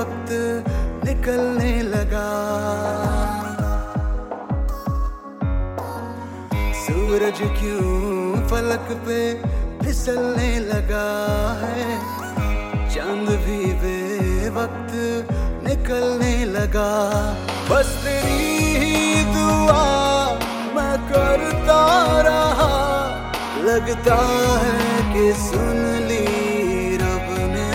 वक्त निकलने लगा। सूरज क्यों फलक पे फिसलने लगा है, चांद भी बेवक्त निकलने लगा। बस तेरी ही दुआ मैं करता रहा, लगता है कि सुन ली रब ने।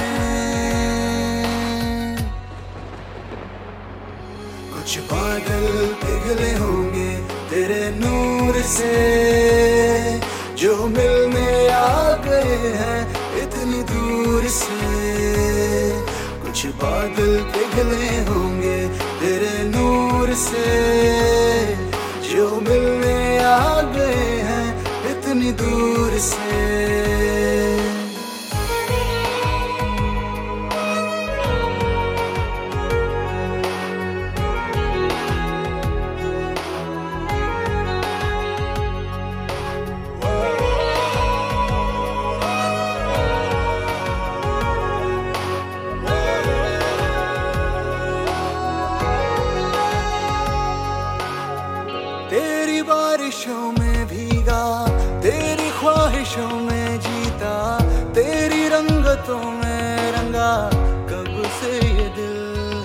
कुछ बादल पिघले होंगे तेरे नूर से, जो मिलने आ गए हैं इतनी दूर से। कुछ बादल पिघले होंगे तेरे नूर से, जो मिलने आ गए हैं इतनी दूर से। तेरी बारिशों में भीगा, तेरी ख्वाहिशों में जीता, तेरी रंगतों में रंगा कब से ये दिल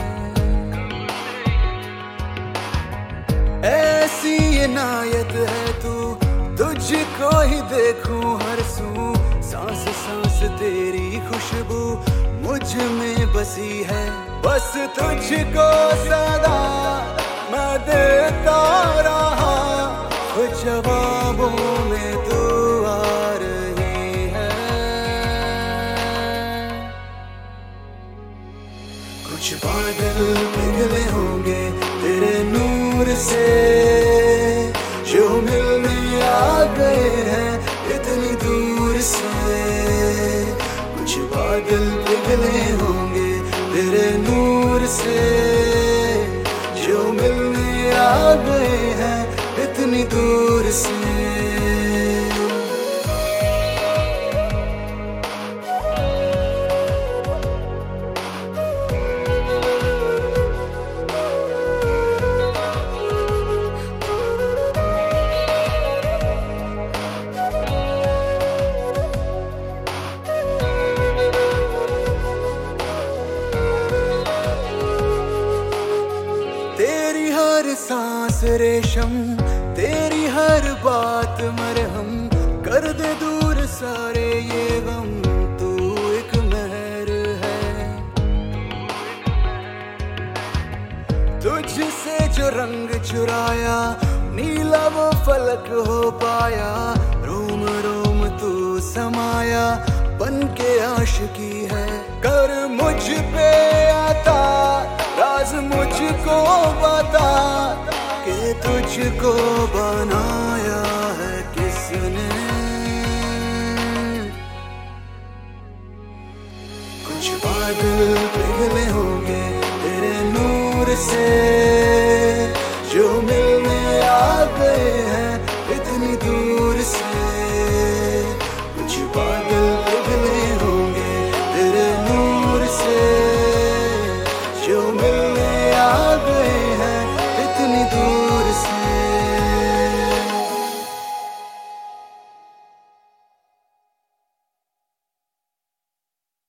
है। ऐसी इनायत है तू, तुझको ही देखूं हर सू। सांस सांस तेरी खुशबू मुझ में बसी है, बस तुझको सदा मैं देता रहा। जवाबों में तू आ रही है। कुछ बादल पिघले होंगे तेरे नूर से, जो मिलने आ गए हैं इतनी दूर से। कुछ बादल पिघले होंगे तेरे नूर से, जो मिलने आ गए हैं इतनी दूर से। तेरी हर सांस रेशम, तेरी हर बात मरहम, कर दे दूर सारे ये गम। तू एक मेहर है, तुझसे जो रंग चुराया नीला वो फलक हो पाया। रोम रोम तू समाया बन के आशिकी है, कर मुझ पे आता राज मुझको बता, कि तुझको बनाया है किसने। कुछ बादल पिघले होंगे तेरे नूर से,